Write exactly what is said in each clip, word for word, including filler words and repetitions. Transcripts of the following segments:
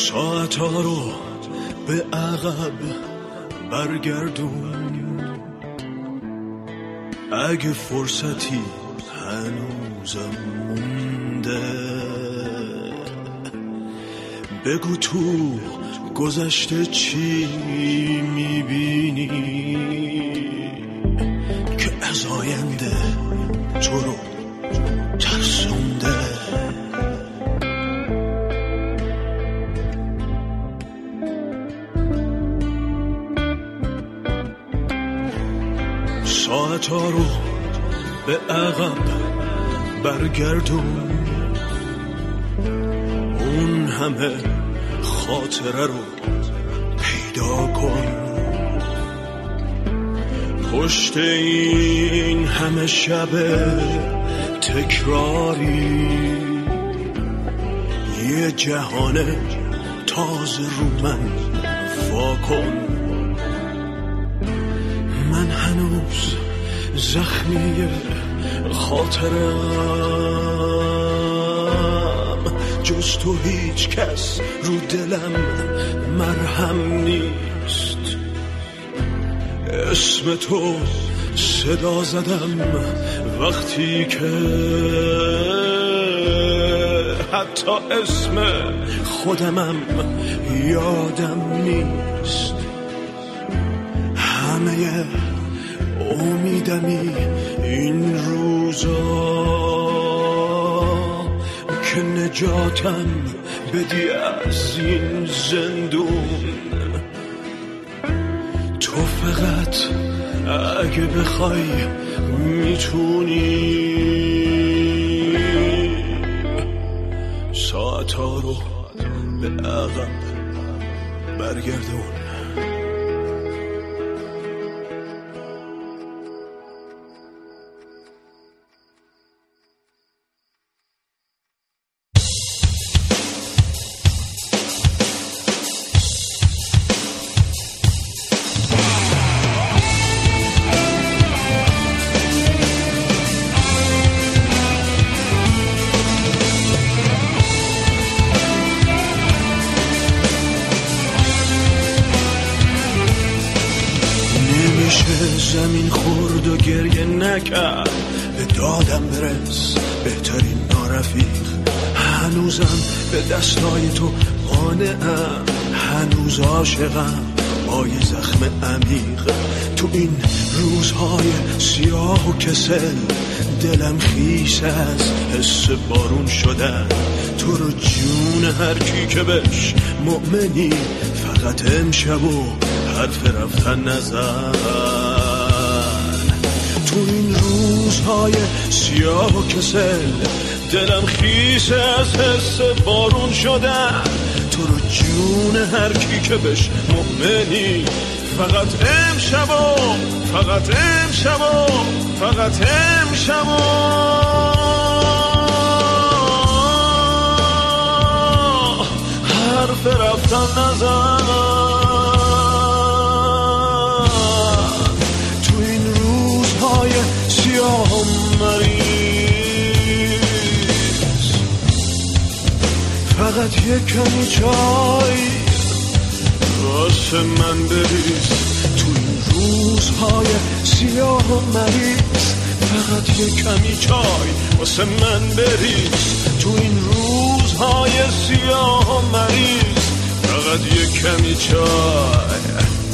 ساعتها رو به عقب برگردون، اگه فرصتی هنوزم مونده. بگو تو گذشته چی میبینی که از آینده تو رو ترسونده. ساعتها رو به عقب برگردون، اون همه خاطره رو پیدا کن. پشت این همه شب تکراری یه جهان تازه رو من واکن. من هنوز زخمی خاطرم، جز تو هیچ کس رو دلم مرهم نیست. اسم تو صدا زدم وقتی که حتی اسم خودمم یادم نیست. همه امیدمی این روزا که نجاتم بدی از این زندون. تو فقط اگه بخوای میتونی ساعتها رو به عقب برگردون. زمین خورد و گریه نکرد، به دادم برس بهترین نارفیق. هنوزم به دستای تو قانعم، هنوز عاشقم با یه زخم عمیق. تو این روزهای سیاه و کسل دلم خیس از حس بارون شدن. تو رو جون هر کی که بهش مؤمنی، فقط امشب و حرف رفتن نزن. تو این روزهای سیاه و کسل دلم خیس از حس بارون شدن. تو رو جون هر کی که بهش مؤمنی، فقط امشب و فقط امشب و فقط امشب و حرف رفتن نزن. تو این روزهای سیاه و مریض فقط یک کمی چای واسه من بریز. تو این روزهای سیاه و مریض فقط یک کمی چای واسه من بریز. تو این روزهای سیاه و مریض فقط یک کمی چای.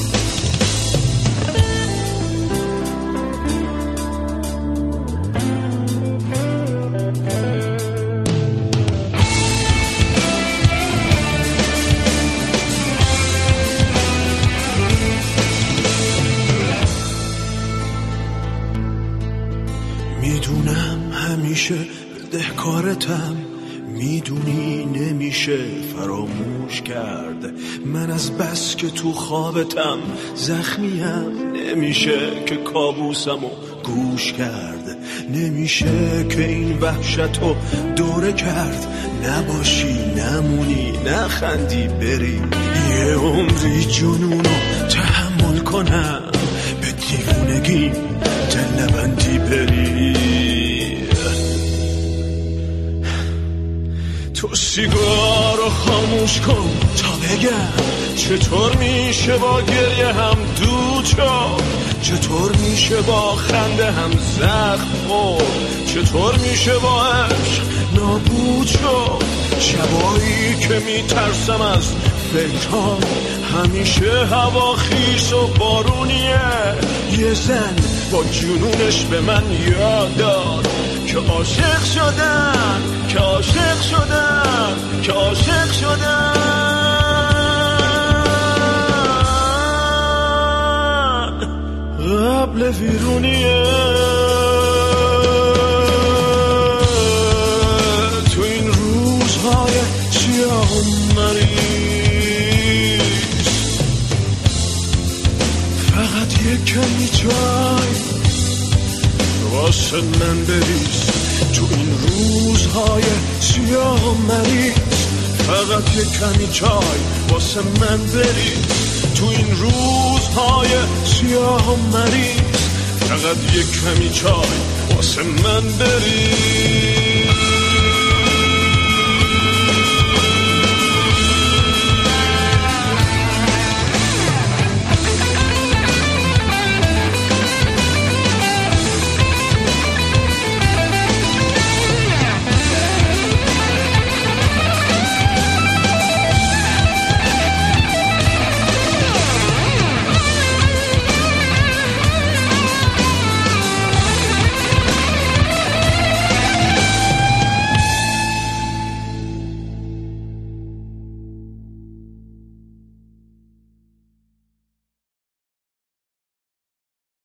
میدونم همیشه بدهکارتم، میدونی نمیشه فراموش کرد. من از بس که تو خوابتم زخمیم، نمیشه که کابوسمو گوش کرد. نمیشه که این وحشتو دوره کرد. نباشی نمونی نخندی بری، یه عمری جنونو تحمل کنم. به دیوونگی دل نبندی بری. تو سیگارو رو خاموش کن تا بگم چطور میشه با گریه هم دود شد، چطور میشه با خنده هم زخم خورد، چطور میشه با عشق نابود شد. شبایی که میترسم از فکرام همیشه هوا خیس و بارونیه. یه زن با جنونش به من یاد داد که عاشق شدن، که عاشق شدن، که عاشق شدن قبل ویرونیه. تو این روزهای سیاه و مریض فقط یک کمی چای واسه من بریز. تو این روزهای سیاه و مریض فقط یک کمی چای واسه من بریز. تو این روزهای سیاه و مریض فقط یک کمی چای واسه من بریز.